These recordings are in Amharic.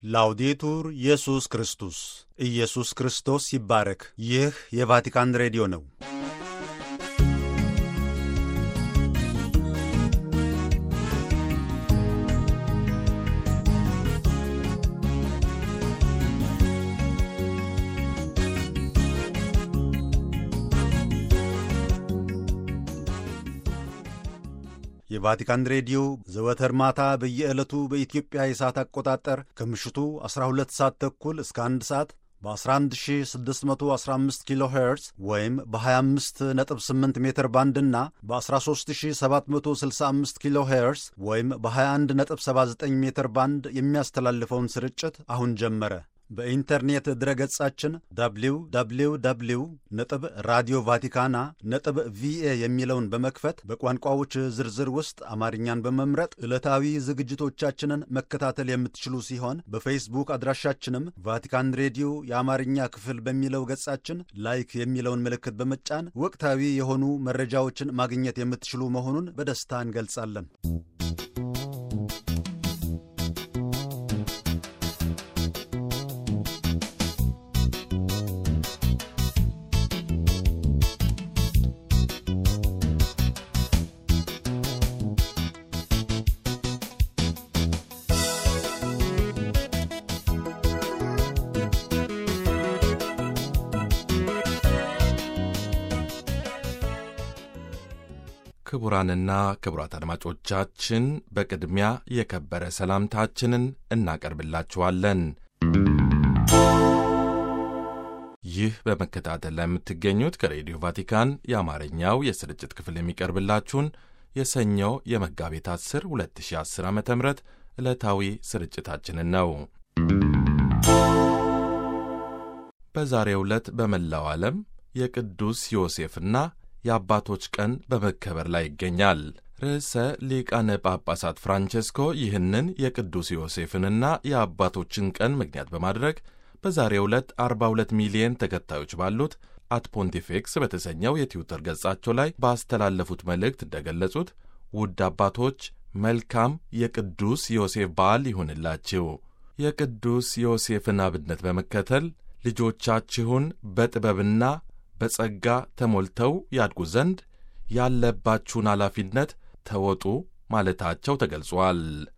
ላውዴቱር ኢየሱስ ክርስቶስ ኢየሱስ ክርስቶስ ይባረክ። ይህ የቫቲካን ሬዲዮ ነው። የቫቲካን ሬዲዮ ዘወትር ማታ በየዕለቱ በኢትዮጵያ የሰዓት አቆጣጠር ከምሽቱ 12 ሰዓት ተኩል እስከ 1 ሰዓት በ11615 ኪሎ ሄርዝ ወይም በ258 ሜትር ባንድ እና በ13765 ኪሎ ሄርዝ ወይም በ2179 ሜትር ባንድ የሚያስተላልፈውን ስርጭት አሁን ጀመረ። በኢንተርኔት ድረገጻችን www.radiovaticana.va የሚለውን በመክፈት በቋንቋዎች ዝርዝር ውስጥ አማርኛን በመምረጥ ዕለታዊ ዝግጅቶቻችንን መከታተል የምትችሉ ሲሆን በፌስቡክ አድራሻችንም ቫቲካን ሬዲዮ የአማርኛ ክፍል በሚለው ገጻችን ላይክ የሚለውን ምልክት በመጫን ወቅታዊ የሆኑ መረጃዎችን ማግኘት የምትችሉ መሆኑን በደስታ እንገልጻለን። ክቡራንና ክቡራት አድማጮቻችን በቅድሚያ የከበረ ሰላምታችንን እናቀርብላችኋለን። ይህ በመከታተል ላይ የምትገኙት ከሬዲዮ ቫቲካን የአማርኛው የስርጭት ክፍል የሚቀርብላችሁን የሰኞ የመጋቢት 10 2010 ዓ.ም ዕለታዊ ስርጭታችንን ነው። በዛሬው ዕለት በመላው ዓለም የቅዱስ ዮሴፍና የአባቶች ቀን በመከበር ላይ ይገኛል። ርዕሰ ሊቃነ ጳጳሳት ፍራንቼስኮ ይህንን የቅዱስ ዮሴፍንና የአባቶችን ቀን ምክንያት በማድረግ በዛሬው ዕለት 42 ሚሊዮን ተከታዮች ባሉት አት ፖንቲፌክስ በተሰኘው የትዊተር ገጻቸው ላይ ባስተላለፉት መልእክት እንደገለጹት ውድ አባቶች መልካም የቅዱስ ዮሴፍ በዓል ይሁንላችሁ። የቅዱስ ዮሴፍን አብነት በመከተል ልጆቻችሁን በጥበብና በጸጋ ተሞልተው ያድጉ ዘንድ ያለባችሁን ኃላፊነት ተወጡ ማለታቸው ተገልጿል።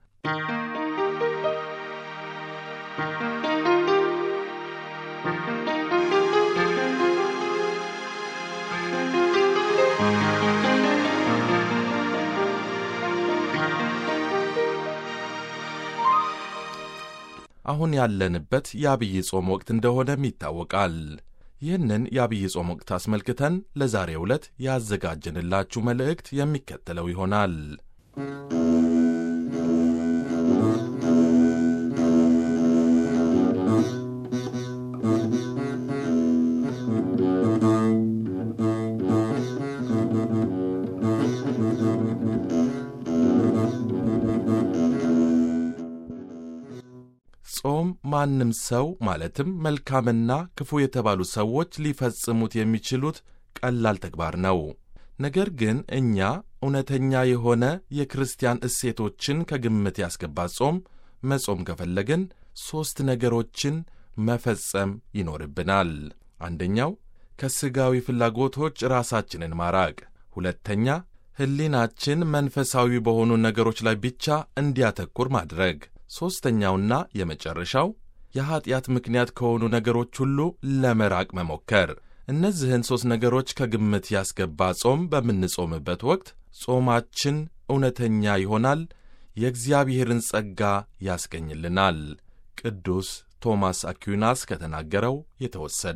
አሁን ያለንበት የአብይ ጾም ወቅት እንደሆነም ይታወቃል። ይህንን የአብይ ጾም ወቅት አስመልክተን ለዛሬው ዕለት ያዘጋጀንላችሁ መልእክት የሚከተለው ይሆናል። ጾም ማንም ሰው ማለትም መልካምና ክፉ የተባሉ ሰዎች ሊፈጽሙት የሚችሉት ቀላል ተግባር ነው። ነገር ግን እኛ እውነተኛ የሆነ የክርስቲያን እሴቶችን ከግምት ያስገባ ጾም መጾም ከፈለግን 3 ነገሮችን መፈጸም ይኖርብናል። አንደኛው ከሥጋዊ ፍላጎቶች ራሳችንን ማራቅ፣ ሁለተኛ ሕሊናችን መንፈሳዊ በሆኑ ነገሮች ላይ ብቻ እንዲያተኩር ማድረግ፣ ሦስተኛውና የመጨረሻው የኀጢአት ምክንያት ከሆኑ ነገሮች ሁሉ ለመራቅ መሞከር። እነዚህን 3 ነገሮች ከግምት ያስገባ ጾም በምንጾምበት ወቅት ጾማችን እውነተኛ ይሆናል፣ የእግዚአብሔርን ጸጋ ያስገኝልናል። ቅዱስ ቶማስ አኩናስ ከተናገረው የተወሰደ።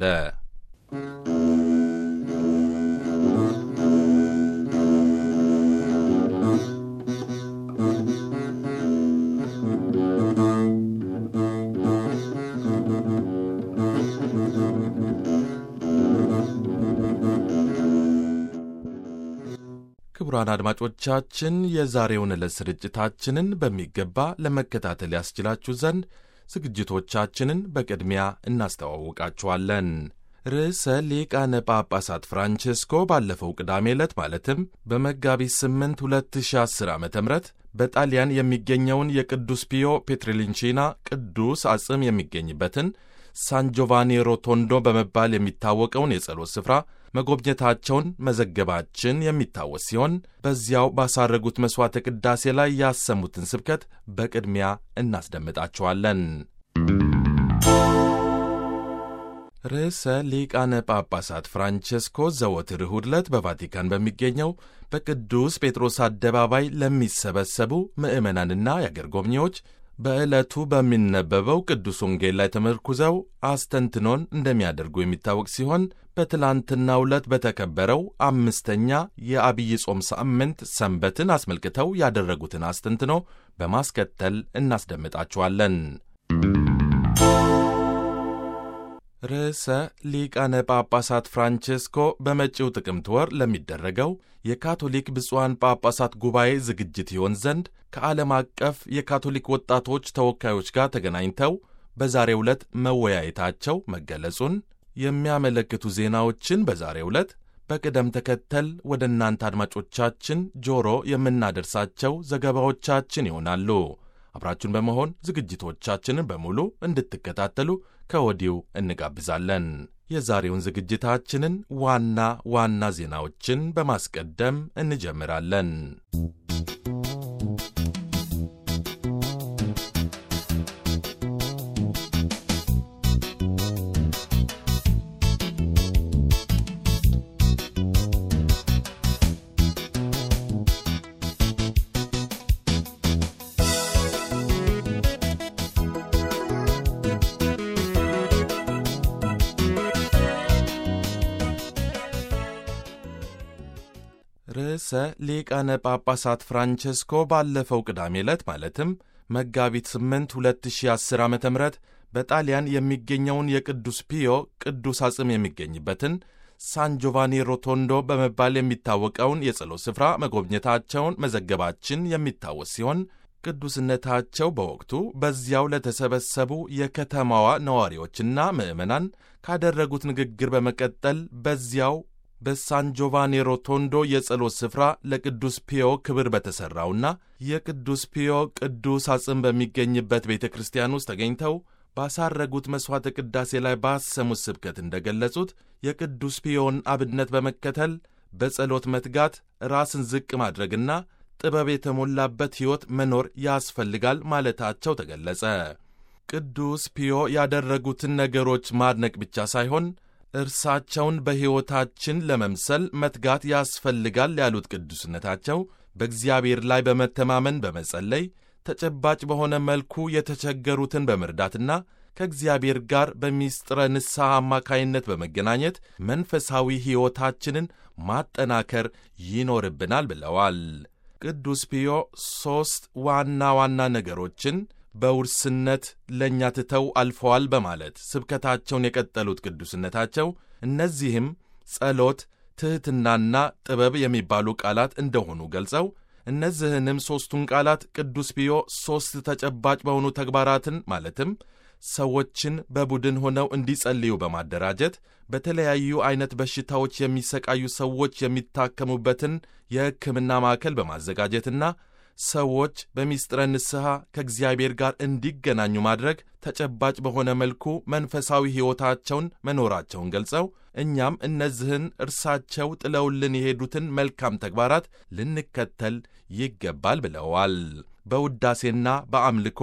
ክቡራን አድማጮቻችን የዛሬውን ዕለት ስርጭታችንን በሚገባ ለመከታተል ያስችላችሁ ዘንድ ዝግጅቶቻችንን በቅድሚያ እናስተዋውቃችኋለን። ርዕሰ ሊቃነ ጳጳሳት ፍራንቼስኮ ባለፈው ቅዳሜ ዕለት ማለትም በመጋቢት 8 2010 ዓ.ም በጣሊያን የሚገኘውን የቅዱስ ፒዮ ፔትሪሊንቺና ቅዱስ አጽም የሚገኝበትን ሳን ጆቫኒ ሮቶንዶ በመባል የሚታወቀውን የጸሎት ስፍራ መጎብኘታቸውን መዘገባችን የሚታወስ ሲሆን በዚያው ባሳረጉት መሥዋዕተ ቅዳሴ ላይ ያሰሙትን ስብከት በቅድሚያ እናስደምጣቸዋለን። ርዕሰ ሊቃነ ጳጳሳት ፍራንቼስኮ ዘወትር እሁድ ዕለት በቫቲካን በሚገኘው በቅዱስ ጴጥሮስ አደባባይ ለሚሰበሰቡ ምዕመናንና የአገር ጎብኚዎች በዕለቱ በሚነበበው ቅዱስ ወንጌል ላይ ተመርኩዘው አስተንትኖን እንደሚያደርጉ የሚታወቅ ሲሆን በትላንትናው ዕለት በተከበረው 5ኛ የአብይ ጾም ሳምንት ሰንበትን አስመልክተው ያደረጉትን አስተንትኖ በማስከተል እናስደምጣችኋለን። ርዕሰ ሊቃነ ጳጳሳት ፍራንቼስኮ በመጪው ጥቅምት ወር ለሚደረገው የካቶሊክ ብፁዓን ጳጳሳት ጉባኤ ዝግጅት ይሆን ዘንድ ከዓለም አቀፍ የካቶሊክ ወጣቶች ተወካዮች ጋር ተገናኝተው በዛሬው ዕለት መወያየታቸው መገለጹን የሚያመለክቱ ዜናዎችን በዛሬው ዕለት በቅደም ተከተል ወደ እናንተ አድማጮቻችን ጆሮ የምናደርሳቸው ዘገባዎቻችን ይሆናሉ። አብራችሁን በመሆን ዝግጅቶቻችንን በሙሉ እንድትከታተሉ ከወዲሁ እንጋብዛለን። የዛሬውን ዝግጅታችንን ዋና ዋና ዜናዎችን በማስቀደም እንጀምራለን። ርዕሰ ሊቃነ ጳጳሳት ፍራንቼስኮ ባለፈው ቅዳሜ ዕለት ማለትም መጋቢት 8 2010 ዓ.ም በጣሊያን የሚገኘውን የቅዱስ ፒዮ ቅዱስ አጽም የሚገኝበትን ሳን ጆቫኒ ሮቶንዶ በመባል የሚታወቀውን የጸሎት ስፍራ መጎብኘታቸውን መዘገባችን የሚታወስ ሲሆን ቅዱስነታቸው በወቅቱ በዚያው ለተሰበሰቡ የከተማዋ ነዋሪዎችና ምዕመናን ካደረጉት ንግግር በመቀጠል በዚያው በሳን ጆቫኒ ሮቶንዶ የጸሎት ስፍራ ለቅዱስ ፒዮ ክብር በተሠራውና የቅዱስ ፒዮ ቅዱስ አጽም በሚገኝበት ቤተ ክርስቲያን ውስጥ ተገኝተው ባሳረጉት መሥዋዕተ ቅዳሴ ላይ ባሰሙት ስብከት እንደገለጹት የቅዱስ ፒዮን አብነት በመከተል በጸሎት መትጋት፣ ራስን ዝቅ ማድረግና ጥበብ የተሞላበት ሕይወት መኖር ያስፈልጋል ማለታቸው ተገለጸ። ቅዱስ ፒዮ ያደረጉትን ነገሮች ማድነቅ ብቻ ሳይሆን እርሳቸውን በሕይወታችን ለመምሰል መትጋት ያስፈልጋል ያሉት ቅዱስነታቸው በእግዚአብሔር ላይ በመተማመን በመጸለይ ተጨባጭ በሆነ መልኩ የተቸገሩትን በመርዳትና ከእግዚአብሔር ጋር በሚስጥረ ንስሐ አማካይነት በመገናኘት መንፈሳዊ ሕይወታችንን ማጠናከር ይኖርብናል ብለዋል። ቅዱስ ፒዮ 3 ዋና ዋና ነገሮችን በውርስነት ለእኛ ትተው አልፈዋል በማለት ስብከታቸውን የቀጠሉት ቅዱስነታቸው እነዚህም ጸሎት፣ ትሕትናና ጥበብ የሚባሉ ቃላት እንደሆኑ ገልጸው እነዚህንም 3ቱን ቃላት ቅዱስ ፒዮ 3 ተጨባጭ በሆኑ ተግባራትን ማለትም ሰዎችን በቡድን ሆነው እንዲጸልዩ በማደራጀት በተለያዩ አይነት በሽታዎች የሚሰቃዩ ሰዎች የሚታከሙበትን የሕክምና ማዕከል በማዘጋጀትና ሰዎች በሚስጥረ ንስሐ ከእግዚአብሔር ጋር እንዲገናኙ ማድረግ ተጨባጭ በሆነ መልኩ መንፈሳዊ ሕይወታቸውን መኖራቸውን ገልጸው እኛም እነዚህን እርሳቸው ጥለውልን የሄዱትን መልካም ተግባራት ልንከተል ይገባል ብለዋል። በውዳሴና በአምልኮ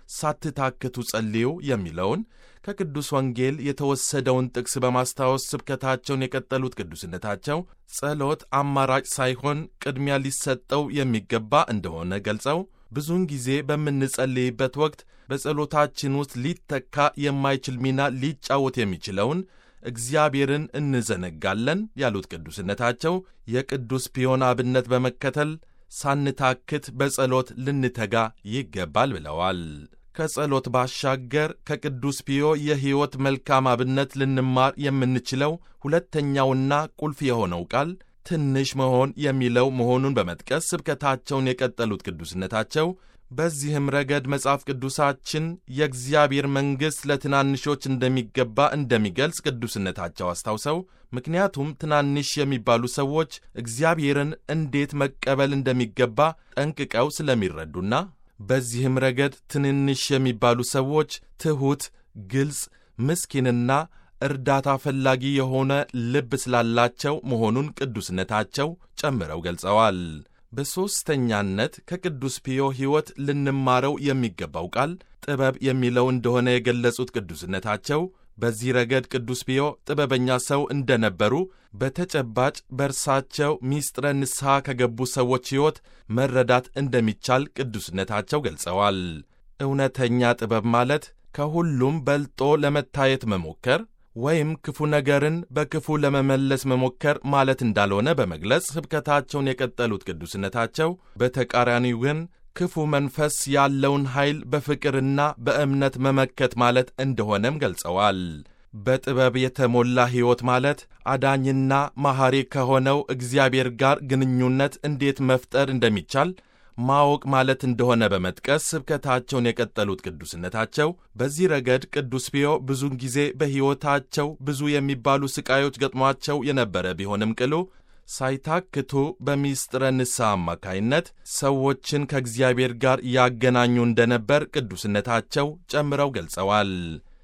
ሳትታክቱ ጸልዩ የሚለውን ከቅዱስ ወንጌል የተወሰደውን ጥቅስ በማስታወስ ስብከታቸውን የቀጠሉት ቅዱስነታቸው ጸሎት አማራጭ ሳይሆን ቅድሚያ ሊሰጠው የሚገባ እንደሆነ ገልጸው ብዙውን ጊዜ በምንጸልይበት ወቅት በጸሎታችን ውስጥ ሊተካ የማይችል ሚና ሊጫወት የሚችለውን እግዚአብሔርን እንዘነጋለን ያሉት ቅዱስነታቸው የቅዱስ ፒዮን አብነት በመከተል ሳንታክት በጸሎት ልንተጋ ይገባል ብለዋል። ከጸሎት ባሻገር ከቅዱስ ፒዮ የሕይወት መልካም አብነት ልንማር የምንችለው ሁለተኛውና ቁልፍ የሆነው ቃል ትንሽ መሆን የሚለው መሆኑን በመጥቀስ ስብከታቸውን የቀጠሉት ቅዱስነታቸው በዚህም ረገድ መጽሐፍ ቅዱሳችን የእግዚአብሔር መንግሥት ለትናንሾች እንደሚገባ እንደሚገልጽ ቅዱስነታቸው አስታውሰው፣ ምክንያቱም ትናንሽ የሚባሉ ሰዎች እግዚአብሔርን እንዴት መቀበል እንደሚገባ ጠንቅቀው ስለሚረዱና በዚህም ረገድ ትንንሽ የሚባሉ ሰዎች ትሑት፣ ግልጽ፣ ምስኪንና እርዳታ ፈላጊ የሆነ ልብ ስላላቸው መሆኑን ቅዱስነታቸው ጨምረው ገልጸዋል። በሦስተኛነት ከቅዱስ ፒዮ ሕይወት ልንማረው የሚገባው ቃል ጥበብ የሚለው እንደሆነ የገለጹት ቅዱስነታቸው በዚህ ረገድ ቅዱስ ፒዮ ጥበበኛ ሰው እንደነበሩ በተጨባጭ በእርሳቸው ሚስጥረ ንስሐ ከገቡ ሰዎች ሕይወት መረዳት እንደሚቻል ቅዱስነታቸው ገልጸዋል። እውነተኛ ጥበብ ማለት ከሁሉም በልጦ ለመታየት መሞከር ወይም ክፉ ነገርን በክፉ ለመመለስ መሞከር ማለት እንዳልሆነ በመግለጽ ስብከታቸውን የቀጠሉት ቅዱስነታቸው በተቃራኒው ግን ክፉ መንፈስ ያለውን ኃይል በፍቅርና በእምነት መመከት ማለት እንደሆነም ገልጸዋል። በጥበብ የተሞላ ሕይወት ማለት አዳኝና መሐሪ ከሆነው እግዚአብሔር ጋር ግንኙነት እንዴት መፍጠር እንደሚቻል ማወቅ ማለት እንደሆነ በመጥቀስ ስብከታቸውን የቀጠሉት ቅዱስነታቸው በዚህ ረገድ ቅዱስ ፒዮ ብዙውን ጊዜ በሕይወታቸው ብዙ የሚባሉ ስቃዮች ገጥሟቸው የነበረ ቢሆንም ቅሉ ሳይታክቱ በሚስጥረ ንስሐ አማካይነት ሰዎችን ከእግዚአብሔር ጋር ያገናኙ እንደነበር ቅዱስነታቸው ጨምረው ገልጸዋል።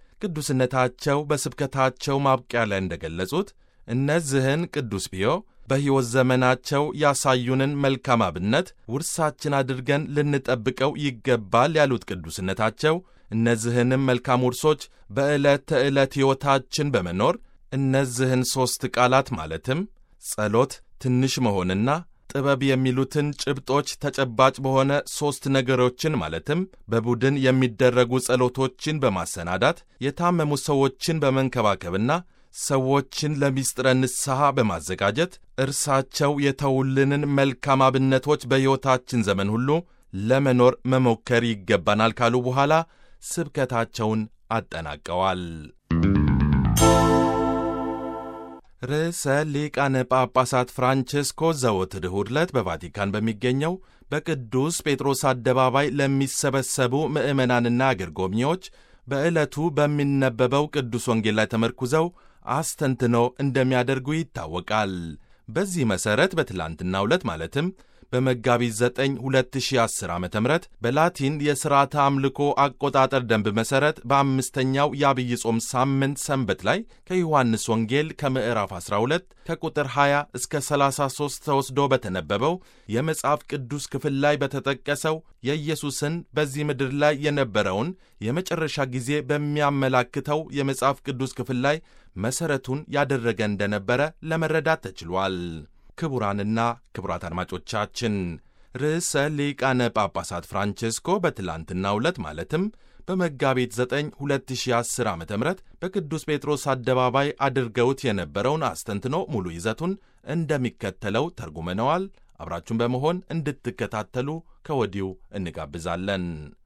ቅዱስነታቸው በስብከታቸው ማብቂያ ላይ እንደገለጹት እነዚህን ቅዱስ ፒዮ በሕይወት ዘመናቸው ያሳዩንን መልካም አብነት ውርሳችን አድርገን ልንጠብቀው ይገባል ያሉት ቅዱስነታቸው እነዚህንም መልካም ውርሶች በዕለት ተዕለት ሕይወታችን በመኖር እነዚህን ሦስት ቃላት ማለትም ጸሎት፣ ትንሽ መሆንና ጥበብ የሚሉትን ጭብጦች ተጨባጭ በሆነ ሦስት ነገሮችን ማለትም በቡድን የሚደረጉ ጸሎቶችን በማሰናዳት የታመሙ ሰዎችን በመንከባከብና ሰዎችን ለሚስጥረ ንስሐ በማዘጋጀት እርሳቸው የተውልንን መልካም አብነቶች በሕይወታችን ዘመን ሁሉ ለመኖር መሞከር ይገባናል ካሉ በኋላ ስብከታቸውን አጠናቀዋል። ርዕሰ ሊቃነ ጳጳሳት ፍራንቼስኮ ዘወትር እሁድ ዕለት በቫቲካን በሚገኘው በቅዱስ ጴጥሮስ አደባባይ ለሚሰበሰቡ ምዕመናንና አገር ጎብኚዎች በዕለቱ በሚነበበው ቅዱስ ወንጌል ላይ ተመርኩዘው አስተንትኖ እንደሚያደርጉ ይታወቃል። በዚህ መሠረት በትላንትናው ዕለት ማለትም በመጋቢት 9 2010 ዓ ም በላቲን የሥርዓተ አምልኮ አቆጣጠር ደንብ መሠረት በአምስተኛው የአብይ ጾም ሳምንት ሰንበት ላይ ከዮሐንስ ወንጌል ከምዕራፍ 12 ከቁጥር 20 እስከ 33 ተወስዶ በተነበበው የመጽሐፍ ቅዱስ ክፍል ላይ በተጠቀሰው የኢየሱስን በዚህ ምድር ላይ የነበረውን የመጨረሻ ጊዜ በሚያመላክተው የመጽሐፍ ቅዱስ ክፍል ላይ መሠረቱን ያደረገ እንደነበረ ለመረዳት ተችሏል። ክቡራንና ክቡራት አድማጮቻችን ርዕሰ ሊቃነ ጳጳሳት ፍራንቼስኮ በትላንትናው ዕለት ማለትም በመጋቢት 9 2010 ዓ ም በቅዱስ ጴጥሮስ አደባባይ አድርገውት የነበረውን አስተንትኖ ሙሉ ይዘቱን እንደሚከተለው ተርጉመነዋል። አብራችሁን በመሆን እንድትከታተሉ ከወዲሁ እንጋብዛለን።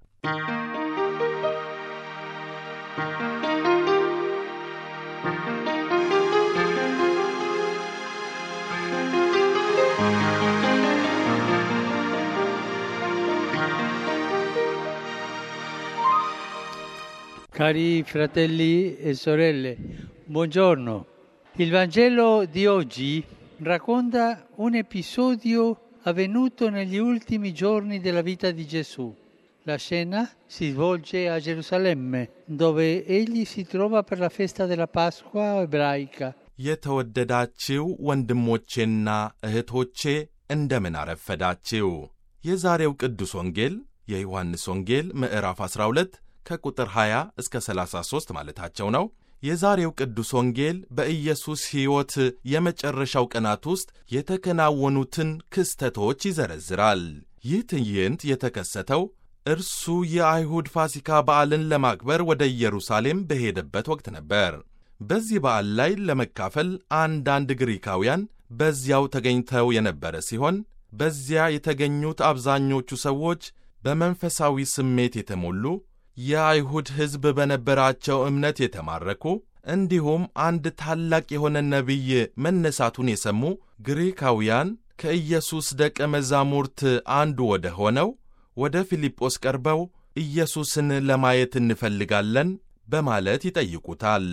Cari fratelli e sorelle, buongiorno. Il Vangelo di oggi racconta un episodio avvenuto negli ultimi giorni della vita di Gesù. La scena si svolge a Gerusalemme, dove egli si trova per la festa della Pasqua ebraica. የተወደዳችሁ ወንድሞቼና እህቶቼ እንደምን አረፈዳችሁ። የዛሬው ቅዱስ ወንጌል የዮሐንስ ወንጌል ምዕራፍ 12 ከቁጥር 20 እስከ 33 ማለታቸው ነው። የዛሬው ቅዱስ ወንጌል በኢየሱስ ሕይወት የመጨረሻው ቀናት ውስጥ የተከናወኑትን ክስተቶች ይዘረዝራል። ይህ ትዕይንት የተከሰተው እርሱ የአይሁድ ፋሲካ በዓልን ለማክበር ወደ ኢየሩሳሌም በሄደበት ወቅት ነበር። በዚህ በዓል ላይ ለመካፈል አንዳንድ ግሪካውያን በዚያው ተገኝተው የነበረ ሲሆን በዚያ የተገኙት አብዛኞቹ ሰዎች በመንፈሳዊ ስሜት የተሞሉ የአይሁድ ሕዝብ በነበራቸው እምነት የተማረኩ እንዲሁም አንድ ታላቅ የሆነ ነቢይ መነሳቱን የሰሙ ግሪካውያን ከኢየሱስ ደቀ መዛሙርት አንዱ ወደ ሆነው ወደ ፊልጶስ ቀርበው ኢየሱስን ለማየት እንፈልጋለን በማለት ይጠይቁታል።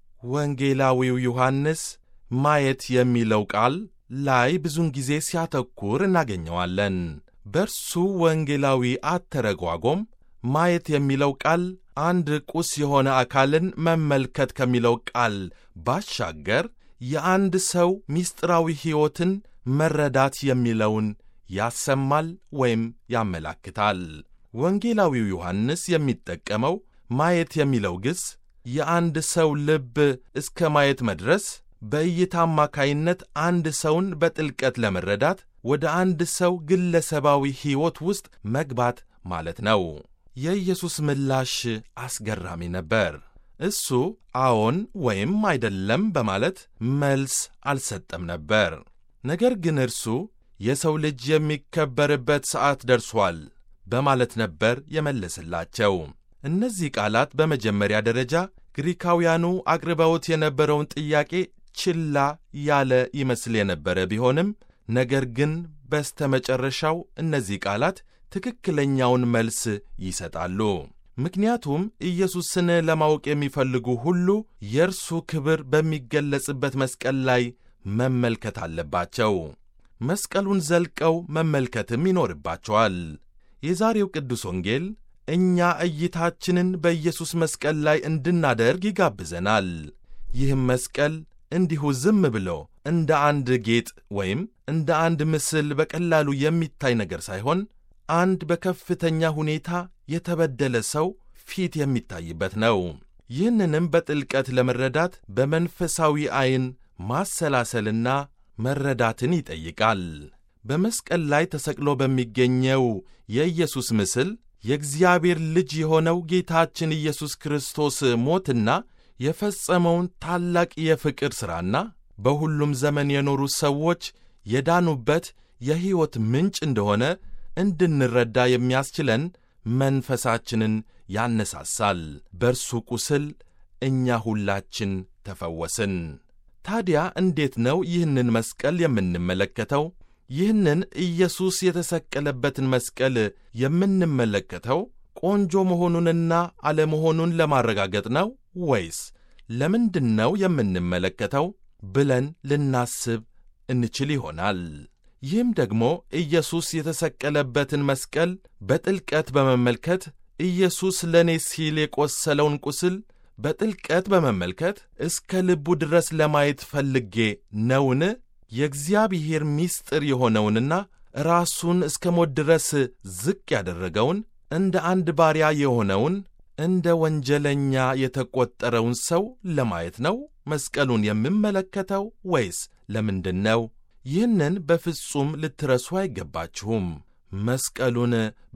ወንጌላዊው ዮሐንስ ማየት የሚለው ቃል ላይ ብዙን ጊዜ ሲያተኩር እናገኘዋለን። በርሱ ወንጌላዊ አተረጓጎም ማየት የሚለው ቃል አንድ ቁስ የሆነ አካልን መመልከት ከሚለው ቃል ባሻገር የአንድ ሰው ምስጢራዊ ሕይወትን መረዳት የሚለውን ያሰማል ወይም ያመላክታል። ወንጌላዊው ዮሐንስ የሚጠቀመው ማየት የሚለው ግስ የአንድ ሰው ልብ እስከ ማየት መድረስ፣ በእይታ አማካይነት አንድ ሰውን በጥልቀት ለመረዳት ወደ አንድ ሰው ግለሰባዊ ሕይወት ውስጥ መግባት ማለት ነው። የኢየሱስ ምላሽ አስገራሚ ነበር። እሱ አዎን ወይም አይደለም በማለት መልስ አልሰጠም ነበር። ነገር ግን እርሱ የሰው ልጅ የሚከበርበት ሰዓት ደርሷል በማለት ነበር የመለስላቸው። እነዚህ ቃላት በመጀመሪያ ደረጃ ግሪካውያኑ አቅርበውት የነበረውን ጥያቄ ችላ ያለ ይመስል የነበረ ቢሆንም ነገር ግን በስተመጨረሻው እነዚህ ቃላት ትክክለኛውን መልስ ይሰጣሉ። ምክንያቱም ኢየሱስን ለማወቅ የሚፈልጉ ሁሉ የእርሱ ክብር በሚገለጽበት መስቀል ላይ መመልከት አለባቸው። መስቀሉን ዘልቀው መመልከትም ይኖርባቸዋል። የዛሬው ቅዱስ ወንጌል እኛ እይታችንን በኢየሱስ መስቀል ላይ እንድናደርግ ይጋብዘናል። ይህም መስቀል እንዲሁ ዝም ብሎ እንደ አንድ ጌጥ ወይም እንደ አንድ ምስል በቀላሉ የሚታይ ነገር ሳይሆን አንድ በከፍተኛ ሁኔታ የተበደለ ሰው ፊት የሚታይበት ነው። ይህንንም በጥልቀት ለመረዳት በመንፈሳዊ ዐይን ማሰላሰልና መረዳትን ይጠይቃል። በመስቀል ላይ ተሰቅሎ በሚገኘው የኢየሱስ ምስል የእግዚአብሔር ልጅ የሆነው ጌታችን ኢየሱስ ክርስቶስ ሞትና የፈጸመውን ታላቅ የፍቅር ሥራና በሁሉም ዘመን የኖሩ ሰዎች የዳኑበት የሕይወት ምንጭ እንደሆነ እንድንረዳ የሚያስችለን መንፈሳችንን ያነሳሳል። በእርሱ ቁስል እኛ ሁላችን ተፈወስን። ታዲያ እንዴት ነው ይህንን መስቀል የምንመለከተው? ይህንን ኢየሱስ የተሰቀለበትን መስቀል የምንመለከተው ቆንጆ መሆኑንና አለመሆኑን ለማረጋገጥ ነው ወይስ ለምንድን ነው የምንመለከተው ብለን ልናስብ እንችል ይሆናል። ይህም ደግሞ ኢየሱስ የተሰቀለበትን መስቀል በጥልቀት በመመልከት ኢየሱስ ለእኔ ሲል የቈሰለውን ቁስል በጥልቀት በመመልከት እስከ ልቡ ድረስ ለማየት ፈልጌ ነውን? የእግዚአብሔር ምስጢር የሆነውንና ራሱን እስከ ሞት ድረስ ዝቅ ያደረገውን እንደ አንድ ባሪያ የሆነውን እንደ ወንጀለኛ የተቈጠረውን ሰው ለማየት ነው መስቀሉን የምመለከተው ወይስ ለምንድን ነው? ይህንን በፍጹም ልትረሱ አይገባችሁም። መስቀሉን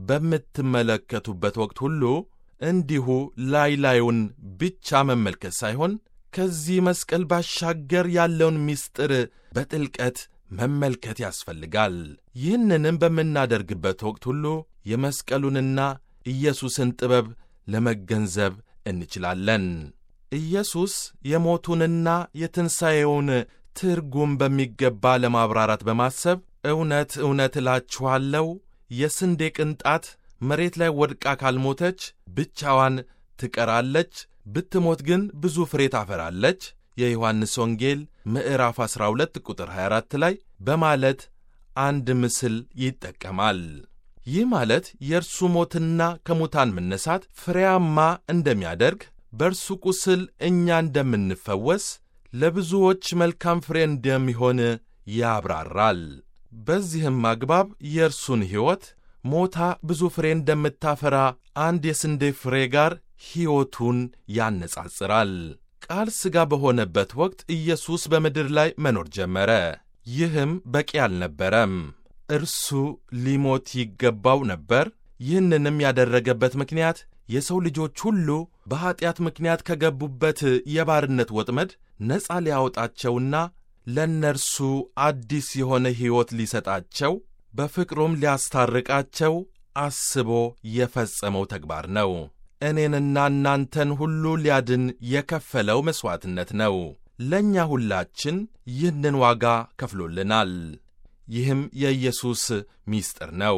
በምትመለከቱበት ወቅት ሁሉ እንዲሁ ላዩን ብቻ መመልከት ሳይሆን ከዚህ መስቀል ባሻገር ያለውን ምስጢር በጥልቀት መመልከት ያስፈልጋል። ይህንንም በምናደርግበት ወቅት ሁሉ የመስቀሉንና ኢየሱስን ጥበብ ለመገንዘብ እንችላለን። ኢየሱስ የሞቱንና የትንሣኤውን ትርጉም በሚገባ ለማብራራት በማሰብ እውነት እውነት እላችኋለሁ የስንዴ ቅንጣት መሬት ላይ ወድቃ ካልሞተች ብቻዋን ትቀራለች፣ ብትሞት ግን ብዙ ፍሬ ታፈራለች የዮሐንስ ወንጌል ምዕራፍ 12 ቁጥር 24 ላይ በማለት አንድ ምስል ይጠቀማል። ይህ ማለት የእርሱ ሞትና ከሙታን መነሳት ፍሬያማ እንደሚያደርግ፣ በእርሱ ቁስል እኛ እንደምንፈወስ፣ ለብዙዎች መልካም ፍሬ እንደሚሆን ያብራራል። በዚህም አግባብ የእርሱን ሕይወት ሞታ ብዙ ፍሬ እንደምታፈራ አንድ የስንዴ ፍሬ ጋር ሕይወቱን ያነጻጽራል። ቃል ሥጋ በሆነበት ወቅት ኢየሱስ በምድር ላይ መኖር ጀመረ። ይህም በቂ አልነበረም። እርሱ ሊሞት ይገባው ነበር። ይህንንም ያደረገበት ምክንያት የሰው ልጆች ሁሉ በኀጢአት ምክንያት ከገቡበት የባርነት ወጥመድ ነፃ ሊያወጣቸውና ለእነርሱ አዲስ የሆነ ሕይወት ሊሰጣቸው በፍቅሩም ሊያስታርቃቸው አስቦ የፈጸመው ተግባር ነው። እኔንና እናንተን ሁሉ ሊያድን የከፈለው መሥዋዕትነት ነው። ለእኛ ሁላችን ይህንን ዋጋ ከፍሎልናል። ይህም የኢየሱስ ምስጢር ነው።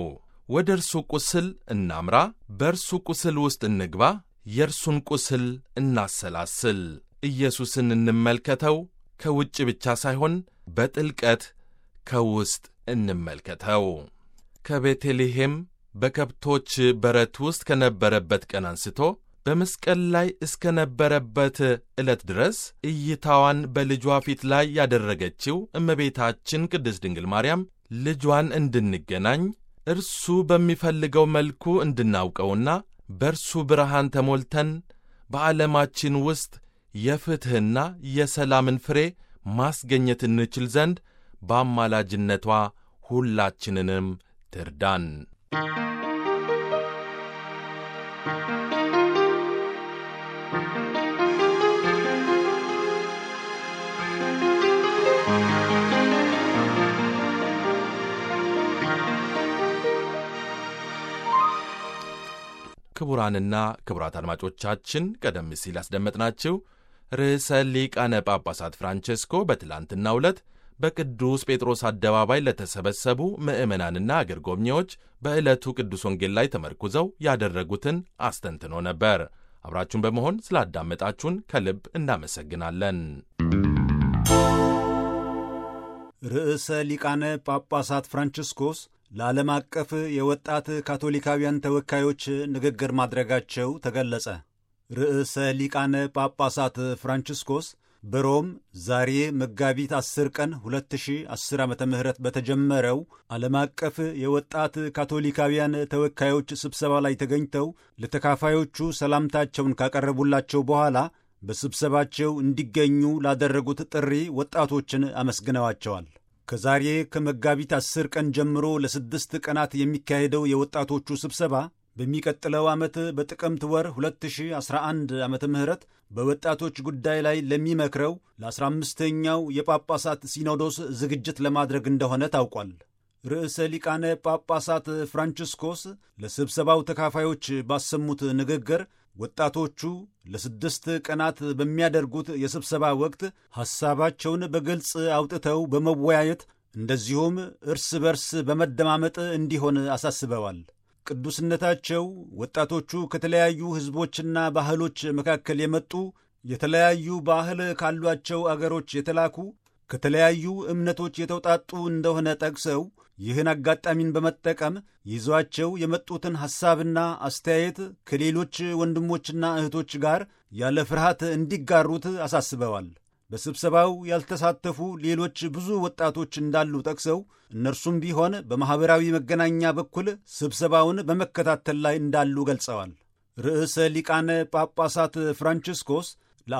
ወደ እርሱ ቁስል እናምራ፣ በእርሱ ቁስል ውስጥ እንግባ፣ የእርሱን ቁስል እናሰላስል። ኢየሱስን እንመልከተው፣ ከውጭ ብቻ ሳይሆን በጥልቀት ከውስጥ እንመልከተው። ከቤተልሔም በከብቶች በረት ውስጥ ከነበረበት ቀን አንስቶ በመስቀል ላይ እስከ ነበረበት ዕለት ድረስ እይታዋን በልጇ ፊት ላይ ያደረገችው እመቤታችን ቅድስት ድንግል ማርያም ልጇን እንድንገናኝ እርሱ በሚፈልገው መልኩ እንድናውቀውና በእርሱ ብርሃን ተሞልተን በዓለማችን ውስጥ የፍትሕና የሰላምን ፍሬ ማስገኘት እንችል ዘንድ በአማላጅነቷ ሁላችንንም ትርዳን። ክቡራንና ክቡራት አድማጮቻችን ቀደም ሲል ያስደመጥናችሁ ርዕሰ ሊቃነ ጳጳሳት ፍራንቼስኮ በትላንትናው ዕለት በቅዱስ ጴጥሮስ አደባባይ ለተሰበሰቡ ምዕመናንና አገር ጎብኚዎች በዕለቱ ቅዱስ ወንጌል ላይ ተመርኩዘው ያደረጉትን አስተንትኖ ነበር። አብራችሁን በመሆን ስላዳመጣችሁን ከልብ እናመሰግናለን። ርዕሰ ሊቃነ ጳጳሳት ፍራንቺስኮስ ለዓለም አቀፍ የወጣት ካቶሊካውያን ተወካዮች ንግግር ማድረጋቸው ተገለጸ። ርዕሰ ሊቃነ ጳጳሳት ፍራንቺስኮስ በሮም ዛሬ መጋቢት 10 ቀን 2010 ዓ.ም በተጀመረው ዓለም አቀፍ የወጣት ካቶሊካውያን ተወካዮች ስብሰባ ላይ ተገኝተው ለተካፋዮቹ ሰላምታቸውን ካቀረቡላቸው በኋላ በስብሰባቸው እንዲገኙ ላደረጉት ጥሪ ወጣቶችን አመስግነዋቸዋል። ከዛሬ ከመጋቢት 10 ቀን ጀምሮ ለ6 ቀናት የሚካሄደው የወጣቶቹ ስብሰባ በሚቀጥለው ዓመት በጥቅምት ወር 2011 ዓመተ ምህረት በወጣቶች ጉዳይ ላይ ለሚመክረው ለ15ኛው የጳጳሳት ሲኖዶስ ዝግጅት ለማድረግ እንደሆነ ታውቋል። ርዕሰ ሊቃነ ጳጳሳት ፍራንቺስኮስ ለስብሰባው ተካፋዮች ባሰሙት ንግግር ወጣቶቹ ለ6 ቀናት በሚያደርጉት የስብሰባ ወቅት ሐሳባቸውን በግልጽ አውጥተው በመወያየት እንደዚሁም እርስ በርስ በመደማመጥ እንዲሆን አሳስበዋል። ቅዱስነታቸው ወጣቶቹ ከተለያዩ ሕዝቦችና ባህሎች መካከል የመጡ የተለያዩ ባህል ካሏቸው አገሮች የተላኩ ከተለያዩ እምነቶች የተውጣጡ እንደሆነ ጠቅሰው ይህን አጋጣሚን በመጠቀም ይዟቸው የመጡትን ሐሳብና አስተያየት ከሌሎች ወንድሞችና እህቶች ጋር ያለ ፍርሃት እንዲጋሩት አሳስበዋል። በስብሰባው ያልተሳተፉ ሌሎች ብዙ ወጣቶች እንዳሉ ጠቅሰው እነርሱም ቢሆን በማኅበራዊ መገናኛ በኩል ስብሰባውን በመከታተል ላይ እንዳሉ ገልጸዋል። ርዕሰ ሊቃነ ጳጳሳት ፍራንቺስኮስ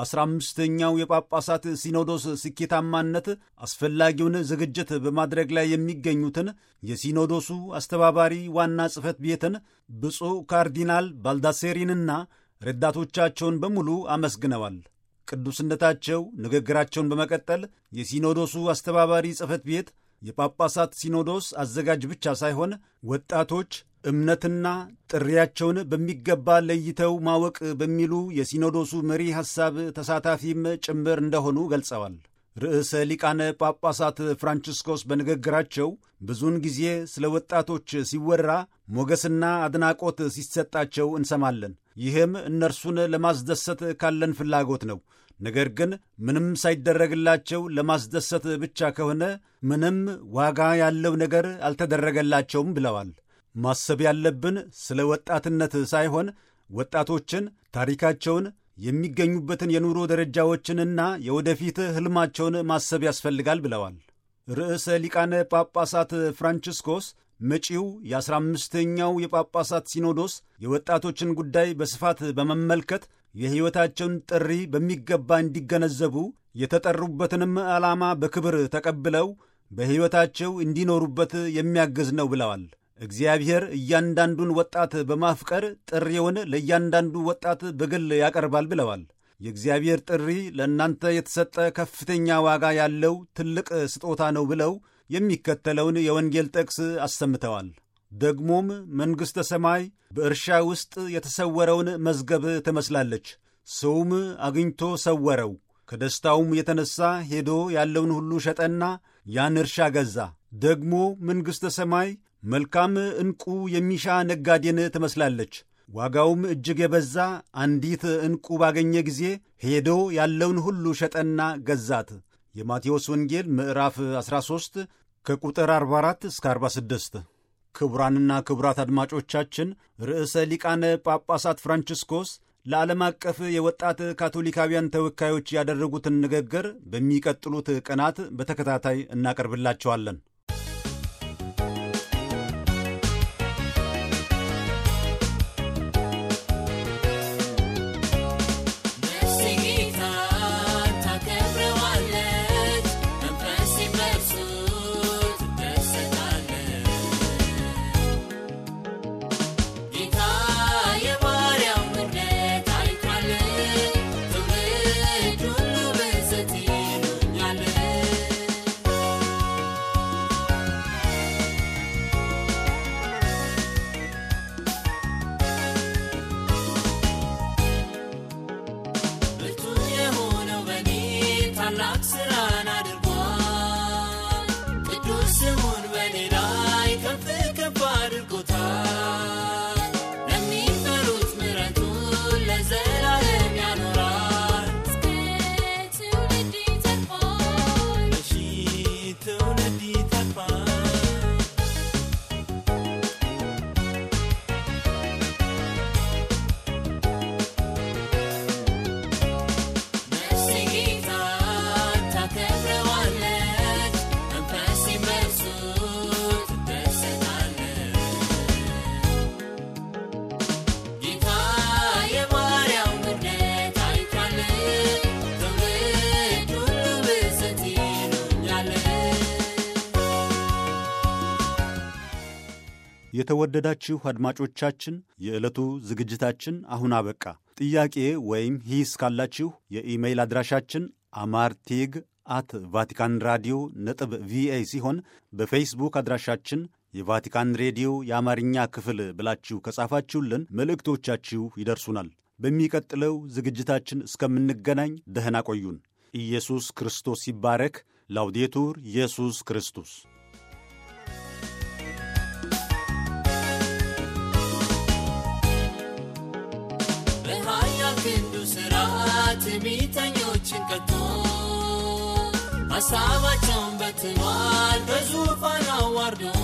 ለ15ኛው የጳጳሳት ሲኖዶስ ስኬታማነት አስፈላጊውን ዝግጅት በማድረግ ላይ የሚገኙትን የሲኖዶሱ አስተባባሪ ዋና ጽሕፈት ቤትን ብፁዕ ካርዲናል ባልዳሴሪንና ረዳቶቻቸውን በሙሉ አመስግነዋል። ቅዱስነታቸው ንግግራቸውን በመቀጠል የሲኖዶሱ አስተባባሪ ጽሕፈት ቤት የጳጳሳት ሲኖዶስ አዘጋጅ ብቻ ሳይሆን ወጣቶች እምነትና ጥሪያቸውን በሚገባ ለይተው ማወቅ በሚሉ የሲኖዶሱ መሪ ሐሳብ ተሳታፊም ጭምር እንደሆኑ ገልጸዋል። ርዕሰ ሊቃነ ጳጳሳት ፍራንቺስኮስ በንግግራቸው ብዙውን ጊዜ ስለ ወጣቶች ሲወራ ሞገስና አድናቆት ሲሰጣቸው እንሰማለን። ይህም እነርሱን ለማስደሰት ካለን ፍላጎት ነው። ነገር ግን ምንም ሳይደረግላቸው ለማስደሰት ብቻ ከሆነ ምንም ዋጋ ያለው ነገር አልተደረገላቸውም ብለዋል። ማሰብ ያለብን ስለ ወጣትነት ሳይሆን ወጣቶችን፣ ታሪካቸውን፣ የሚገኙበትን የኑሮ ደረጃዎችንና የወደፊት ሕልማቸውን ማሰብ ያስፈልጋል ብለዋል። ርዕሰ ሊቃነ ጳጳሳት ፍራንቺስኮስ መጪው የ15ኛው የጳጳሳት ሲኖዶስ የወጣቶችን ጉዳይ በስፋት በመመልከት የሕይወታቸውን ጥሪ በሚገባ እንዲገነዘቡ የተጠሩበትንም ዓላማ በክብር ተቀብለው በሕይወታቸው እንዲኖሩበት የሚያግዝ ነው ብለዋል። እግዚአብሔር እያንዳንዱን ወጣት በማፍቀር ጥሪውን ለእያንዳንዱ ወጣት በግል ያቀርባል ብለዋል። የእግዚአብሔር ጥሪ ለእናንተ የተሰጠ ከፍተኛ ዋጋ ያለው ትልቅ ስጦታ ነው ብለው የሚከተለውን የወንጌል ጥቅስ አሰምተዋል። ደግሞም መንግሥተ ሰማይ በእርሻ ውስጥ የተሰወረውን መዝገብ ትመስላለች። ሰውም አግኝቶ ሰወረው፣ ከደስታውም የተነሣ ሄዶ ያለውን ሁሉ ሸጠና ያን እርሻ ገዛ። ደግሞ መንግሥተ ሰማይ መልካም ዕንቁ የሚሻ ነጋዴን ትመስላለች። ዋጋውም እጅግ የበዛ አንዲት ዕንቁ ባገኘ ጊዜ ሄዶ ያለውን ሁሉ ሸጠና ገዛት። የማቴዎስ ወንጌል ምዕራፍ 13 ከቁጥር 44 እስከ 46። ክቡራንና ክቡራት አድማጮቻችን ርዕሰ ሊቃነ ጳጳሳት ፍራንቺስኮስ ለዓለም አቀፍ የወጣት ካቶሊካውያን ተወካዮች ያደረጉትን ንግግር በሚቀጥሉት ቀናት በተከታታይ እናቀርብላቸዋለን። የተወደዳችሁ አድማጮቻችን የዕለቱ ዝግጅታችን አሁን አበቃ። ጥያቄ ወይም ሂስ ካላችሁ የኢሜይል አድራሻችን amartig@vaticanradio.va ሲሆን በፌስቡክ አድራሻችን የቫቲካን ሬዲዮ የአማርኛ ክፍል ብላችሁ ከጻፋችሁልን መልእክቶቻችሁ ይደርሱናል። በሚቀጥለው ዝግጅታችን እስከምንገናኝ ደህና ቆዩን። ኢየሱስ ክርስቶስ ይባረክ። ላውዴቱር ኢየሱስ ክርስቶስ። ትዕቢተኞችን ቀጥቶ ሐሳባቸውን በትኗል፣ በዙፋን አዋርዶ